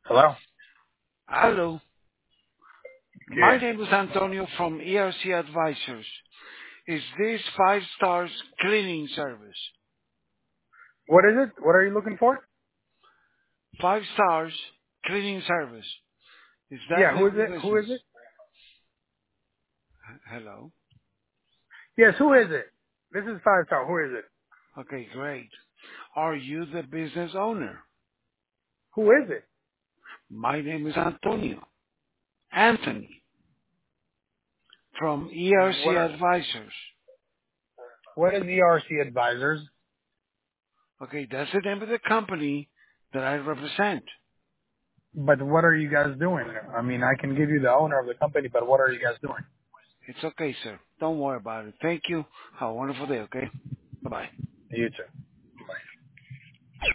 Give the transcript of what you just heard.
Hello? Hello. My Yeah. name is Antonio from ERC Advisors. Is this Five Stars Cleaning Service? What is it? What are you looking for? Five Stars Cleaning Service. Is that Yeah, the who is it? Who business? is it? Hello. Yes, who is it? This is Five Star. Who is it? Okay, great. Are you the business owner? Who is it? My name is Antonio. Anthony from ERC Advisors. What is ERC Advisors? Okay, that's the name of the company that I represent. But what are you guys doing? I mean, I can give you the owner of the company, but what are you guys doing? It's okay, sir. Don't worry about it. Thank you. Have a wonderful day, okay? Bye-bye. You too.